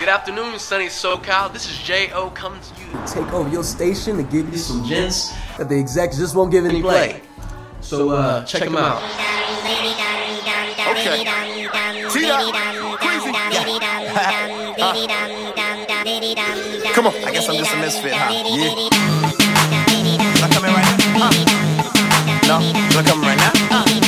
Good afternoon, sunny SoCal. This is J.O. coming to you to take over your station to give you some gents that the execs just won't give any play. So check them out. Okay. Crazy. Come on. I guess I'm just a misfit, huh? Yeah. Should I come in right now? No? Should I come in right now?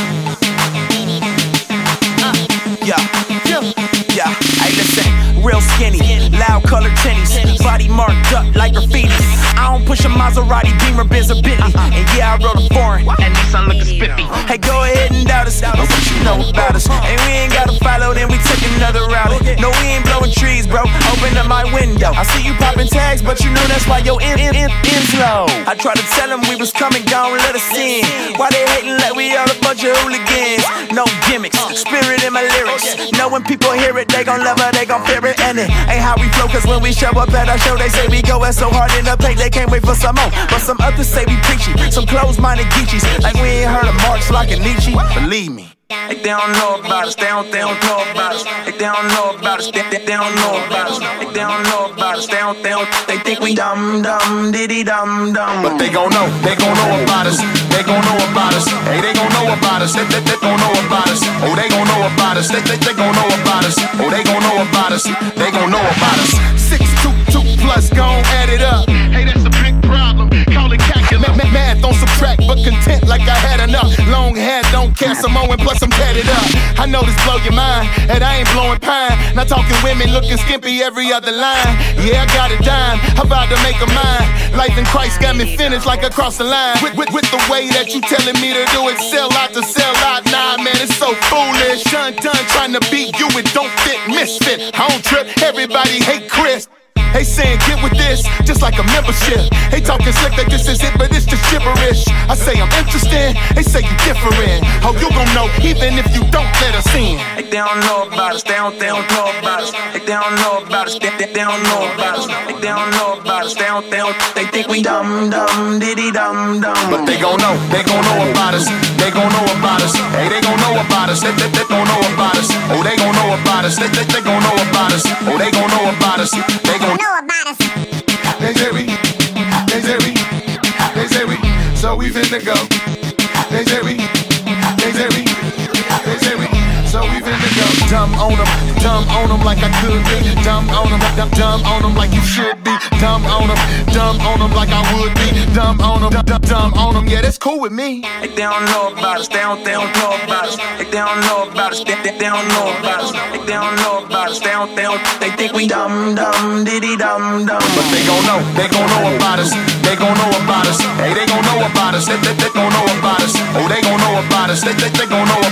Yeah. Hey, listen. Real skinny, loud colored tennies, body marked up like graffiti. I don't push a Maserati, Beamer, Benz, or Bentley. And yeah, I rode a foreign, and Nissan looking spiffy. Hey, go ahead and doubt us, but what you know about us? And we ain't gotta follow, then we take another route. No, we ain't blowing trees, bro. Open up my window. I see you popping tags, but you know that's why your end's low. I tried to tell them we was coming, gone, let us in. Why they hating like we all a bunch of hooligans? No gimmicks, spirit in my lyrics. Know when people hear it, they gon' love it, they gon' fear it. And it ain't how we flow, cause when we show up at our show, they say we going so hard in the paint, they can't wait for some more. But some others say we preachy, some closed-minded geechies, like we ain't heard of Marx like a Nietzsche. Believe me. They don't know about us, they don't know about us. They don't know about us, they don't know about us. They don't know about us, they think we dumb, diddy dumb. But they gon' know about us. They gon' know about us. Hey, they gon' know about us. They gon' know about us. Oh, they gon' know about us. They gon' know about us. Oh, they gon' know about us. They gon' know about us. 622 plus, gon' add it up. Hey, that's a big problem. Call it calculus. Math on subtract, but content like I had enough. Long hair, don't care, Samoan, plus I'm tatted up. I know this blow your mind, and I ain't blowing pine. Not talking women looking skimpy every other line. Yeah, I got a dime, I'm about to make a mine. Life in Christ got me finished like across the line. With the way that you telling me to do it, sell out to sell out. Nah, man, it's so foolish. Done trying to beat you, it don't fit, misfit. I don't trip, everybody hate Chris. They saying get with this, just like a membership. They talking slick that this is it, but it's just gibberish. I say I'm interested, they say you different. How you gon' know, even if you don't let us in? They don't know about us, they don't know about us. They don't know about us, they don't know about us. They don't know about us, they think we dumb, diddy dumb. But they gon' know about us. They gon' know about us. Hey, they gon' know about us. They gon' know about us. Oh, they gon' know about us. They gon' know about us. Oh, they gon' know about us. They gon' know about us. They say we, so we finna go. They say we, so we finna go. Dumb on them like I could be. Dumb on them like you should be. Dumb on them like I would be. Dumb on them, yeah, that's cool with me. They don't know about us, they don't know about us. They don't know about us, they don't know about us. They don't know about us, they think we dumb, diddy dumb. But they gon' know about us. They gon' know about us. Hey, they gon' know about us. They gon' know about us. Oh, they gon' know about us. They gon' know